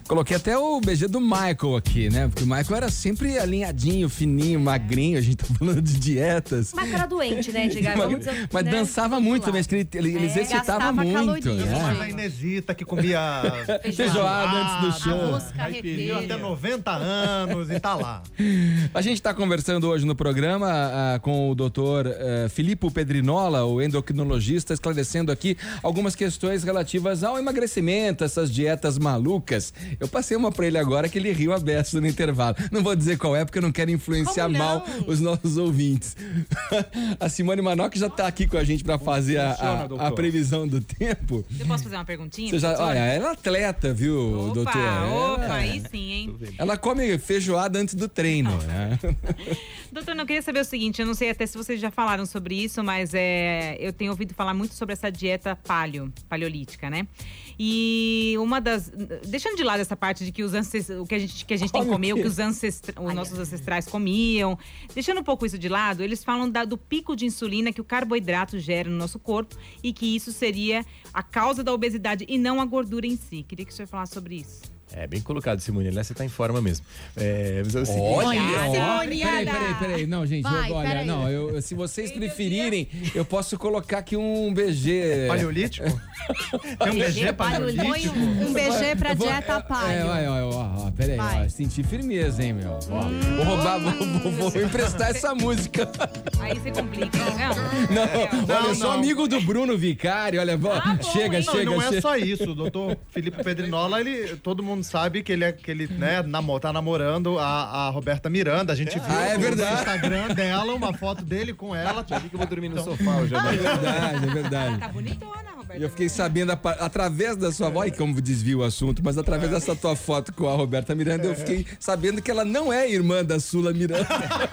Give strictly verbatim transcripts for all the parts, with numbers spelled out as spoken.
Coloquei até o B G do Michael aqui, né? Porque o Michael era sempre alinhadinho, fininho, magrinho. A gente tá falando de dietas. O Michael era doente, né, Edgar? Mas, dizer, mas né? dançava muito também, ele, ele, ele É, exercitava muito. Né? A Inesita que comia feijoada antes do show. Arroz carreteiro. Até noventa anos e tá lá. A gente tá conversando hoje no programa uh, com o doutor uh, Filippo Pedrinola, o endocrinologista, esclarecendo aqui algumas questões relativas ao emagrecimento, essas dietas malucas. Eu passei uma pra ele agora que ele riu a beça no intervalo. Não vou dizer qual é, porque eu não quero influenciar mal os nossos ouvintes. A Simone Manoc já tá aqui com a gente pra fazer a, a, a previsão do tempo. Eu posso fazer uma perguntinha? Você já, olha, ela é atleta, viu, opa, doutor? Opa, ela, aí sim, hein? Ela come feijoada antes do treino, ah. né? Doutor, eu queria saber o seguinte, eu não sei até se vocês já falaram sobre isso, mas é, eu tenho ouvido falar muito sobre essa dieta paleo, paleolítica, né? E uma das... Deixando de lado essa parte de que os ancestrais, o que a gente, que a gente tem que comer, o que os, ancestra, os nossos ancestrais comiam, deixando um pouco isso de lado, eles falam da, do pico de insulina que o carboidrato gera no nosso corpo e que isso seria a causa da obesidade e não a gordura em si. Queria que o senhor falasse sobre isso. É, bem colocado, Simone. Aliás, você tá em forma mesmo. É, mas é o seguinte... Olha, Simone, peraí, peraí, peraí. Não, gente, Vai, eu, olha, peraí. não, eu, se vocês preferirem, eu posso colocar aqui um B G. Paleolítico? Tem um B G paleolítico? Põe um, um B G pra Eu vou- dieta É, paleo. olha, olha, ó, ó, peraí, Vai. ó, senti firmeza, hein, meu. Ó, vou roubar, vou, vou, vou emprestar essa música. Aí você complica, né? Não, olha, eu sou não. amigo do Bruno Vicário, olha, vó, Ah, bom, chega, hein? Não, chega, não é chega. só isso. O doutor Filipe Pedrinola, ele, todo mundo sabe que ele, é, que ele né, namo, tá namorando a, a Roberta Miranda. A gente viu Ah, é no verdade. Instagram dela uma foto dele com ela. Já vi que eu vou dormir no sofá hoje. É né? verdade, é verdade. Tá bonitona, Roberta. E eu fiquei sabendo, a par- através da sua voz, como desvia o assunto, mas através dessa tua foto com a Roberta Miranda, eu fiquei sabendo que ela não é irmã da Sula Miranda.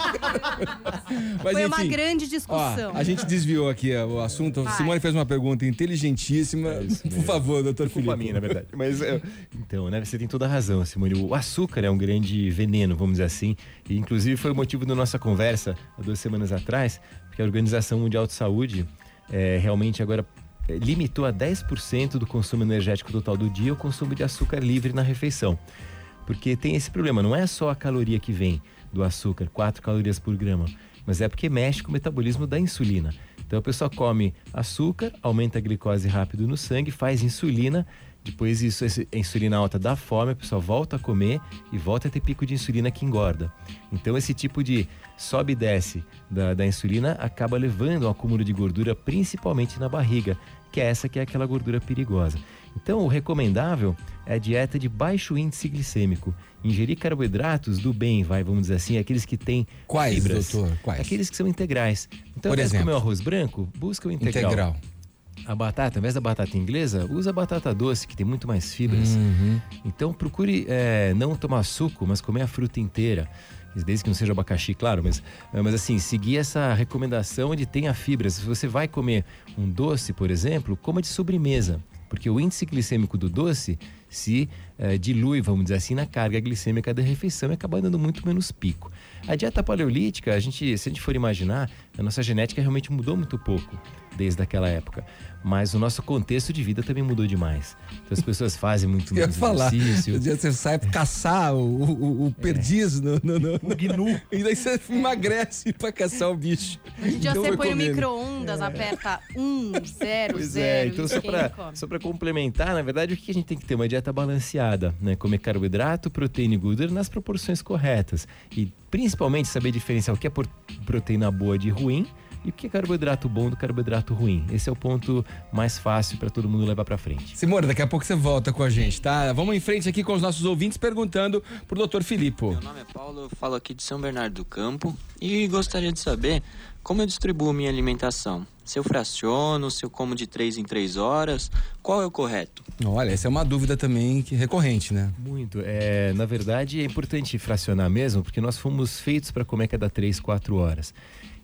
Mas, Foi uma enfim, grande ó, discussão. a gente desviou aqui ó, o assunto. Vai. Simone fez uma pergunta inteligentíssima. Por favor, doutor Culpa Filipe. minha, na verdade. Mas, eu- então, né, você tem toda a razão, Simone. O açúcar é um grande veneno, vamos dizer assim. E, inclusive, foi o motivo da nossa conversa há duas semanas atrás, porque a Organização Mundial de Saúde é, realmente agora é, limitou a dez por cento do consumo energético total do dia o consumo de açúcar livre na refeição. Porque tem esse problema, não é só a caloria que vem do açúcar, quatro calorias por grama, mas é porque mexe com o metabolismo da insulina. Então a pessoa come açúcar, aumenta a glicose rápido no sangue, faz insulina, depois isso, a insulina alta dá fome, a pessoa volta a comer e volta a ter pico de insulina que engorda. Então esse tipo de sobe e desce da, da insulina acaba levando ao acúmulo de gordura, principalmente na barriga, que é essa que é aquela gordura perigosa. Então o recomendável é a dieta de baixo índice glicêmico. Ingerir carboidratos do bem, vai, vamos dizer assim, aqueles que têm Quais, fibras. doutor? Quais? Aqueles que são integrais. Então, Por ao invés de exemplo? comer o arroz branco, busca o integral. Integral. A batata, ao invés da batata inglesa, usa a batata doce, que tem muito mais fibras. Uhum. Então procure é, não tomar suco, mas comer a fruta inteira. Desde que não seja abacaxi, claro, mas, mas assim, seguir essa recomendação de tenha fibras. Se você vai comer um doce, por exemplo, coma de sobremesa. Porque o índice glicêmico do doce se eh, dilui, vamos dizer assim, na carga glicêmica da refeição e acaba dando muito menos pico. A dieta paleolítica, a gente, se a gente for imaginar, a nossa genética realmente mudou muito pouco desde aquela época. Mas o nosso contexto de vida também mudou demais. Então as pessoas fazem muito Eu ia menos falar, exercício. um dia você sai pra caçar o, o, o perdiz no, no, no, O gnu. e daí você emagrece pra caçar o bicho. Hoje em dia Então você vai põe no comendo. micro-ondas, aperta um, zero, Pois zero. é, então só esquenta e pra, come. só pra complementar, na verdade, o que a gente tem que ter? Uma dieta balanceada, né? Comer carboidrato, proteína e gordura nas proporções corretas. E principalmente saber diferenciar o que é por- proteína boa de ruim e o que é carboidrato bom do carboidrato ruim. Esse é o ponto mais fácil para todo mundo levar para frente. Simone, daqui a pouco você volta com a gente, tá? Vamos em frente aqui com os nossos ouvintes perguntando pro doutor Filippo. Meu nome é Paulo, eu falo aqui de São Bernardo do Campo e gostaria de saber como eu distribuo minha alimentação. Se eu fraciono, se eu como de três em três horas, qual é o correto? Olha, essa é uma dúvida também que recorrente, né? Muito. É, na verdade, é importante fracionar mesmo, porque nós fomos feitos para comer cada três, quatro horas.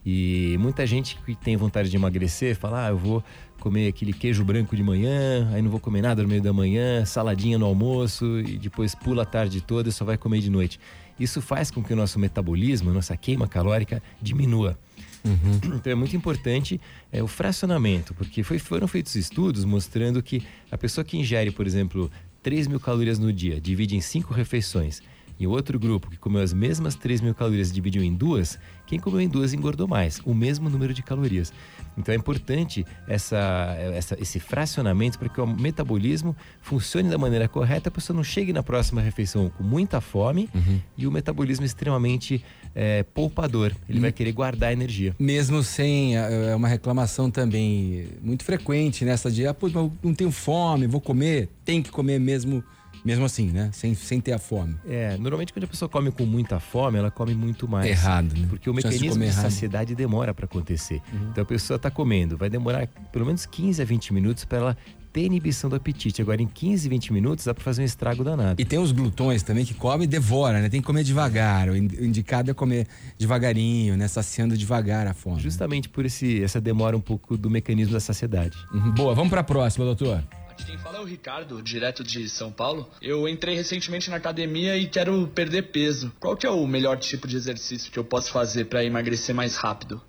E muita gente que tem vontade de emagrecer fala, ah, eu vou comer aquele queijo branco de manhã, aí não vou comer nada no meio da manhã, saladinha no almoço e depois pula a tarde toda e só vai comer de noite. Isso faz com que o nosso metabolismo, a nossa queima calórica diminua. Uhum. Então é muito importante é, o fracionamento, porque foi, foram feitos estudos mostrando que a pessoa que ingere, por exemplo, três mil calorias no dia, divide em cinco refeições, e o outro grupo que comeu as mesmas três mil calorias e dividiu em duas, quem comeu em duas engordou mais, o mesmo número de calorias. Então é importante essa, essa, esse fracionamento para que o metabolismo funcione da maneira correta, a pessoa não chegue na próxima refeição com muita fome uhum. e o metabolismo extremamente é, poupador. Ele uhum. vai querer guardar energia. Mesmo sem, é uma reclamação também muito frequente nessa de, ah, pô, não tenho fome, vou comer, tem que comer mesmo... Mesmo assim, né? Sem, sem ter a fome. É, normalmente quando a pessoa come com muita fome, ela come muito mais. Errado, né? Porque o mecanismo de, de saciedade demora para acontecer. Uhum. Então a pessoa está comendo, vai demorar pelo menos quinze a vinte minutos para ela ter inibição do apetite. Agora, em quinze, vinte minutos, dá para fazer um estrago danado. E tem os glutões também que come e devora, né? Tem que comer devagar. O indicado é comer devagarinho, né? Saciando devagar a fome. Justamente por esse, essa demora um pouco do mecanismo da saciedade. Uhum. Boa, vamos para a próxima, doutor. Quem fala é o Ricardo, direto de São Paulo. Eu entrei recentemente na academia e quero perder peso. Qual que é o melhor tipo de exercício que eu posso fazer para emagrecer mais rápido?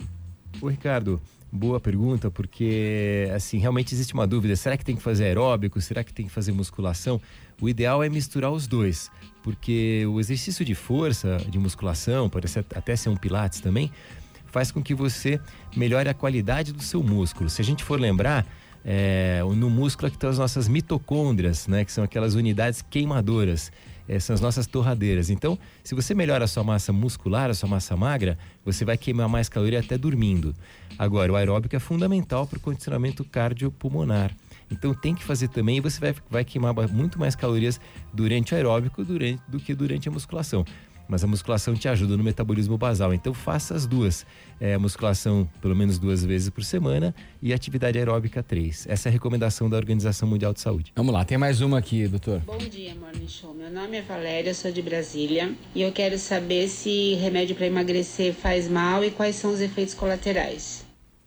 Ô Ricardo, boa pergunta, porque assim, realmente existe uma dúvida. Será que tem que fazer aeróbico? Será que tem que fazer musculação? O ideal é misturar os dois, porque o exercício de força, de musculação, pode ser, até ser um pilates também, faz com que você melhore a qualidade do seu músculo. Se a gente for lembrar, É, no músculo é que estão as nossas mitocôndrias, né, que são aquelas unidades queimadoras, é, são as nossas torradeiras. Então, se você melhora a sua massa muscular, a sua massa magra, você vai queimar mais caloria até dormindo. Agora, o aeróbico é fundamental para o condicionamento cardiopulmonar. Então tem que fazer também, e você vai, vai queimar muito mais calorias durante o aeróbico durante, do que durante a musculação. Mas a musculação te ajuda no metabolismo basal. Então faça as duas. É, a musculação pelo menos duas vezes por semana e atividade aeróbica três. Essa é a recomendação da Organização Mundial de Saúde. Vamos lá, tem mais uma aqui, doutor. Bom dia, Morning Show. Meu nome é Valéria, sou de Brasília. E eu quero saber se remédio para emagrecer faz mal e quais são os efeitos colaterais.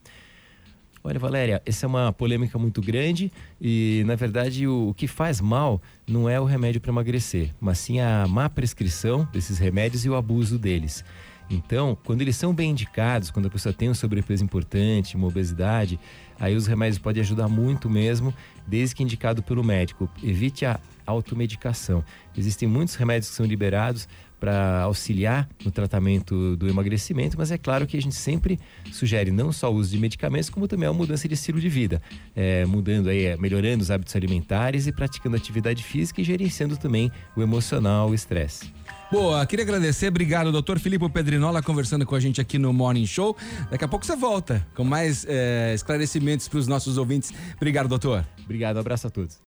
Olha, Valéria, essa é uma polêmica muito grande e, na verdade, o, o que faz mal não é o remédio para emagrecer, mas sim a má prescrição desses remédios e o abuso deles. Então, quando eles são bem indicados, quando a pessoa tem um sobrepeso importante, uma obesidade, aí os remédios podem ajudar muito mesmo, desde que indicado pelo médico. Evite a automedicação. Existem muitos remédios que são liberados para auxiliar no tratamento do emagrecimento, mas é claro que a gente sempre sugere não só o uso de medicamentos, como também a mudança de estilo de vida, é, mudando aí, melhorando os hábitos alimentares e praticando atividade física e gerenciando também o emocional, o estresse. Boa, queria agradecer, obrigado, doutor Filipe Pedrinola, conversando com a gente aqui no Morning Show. Daqui a pouco você volta com mais é, esclarecimentos para os nossos ouvintes. Obrigado, doutor. Obrigado, um abraço a todos.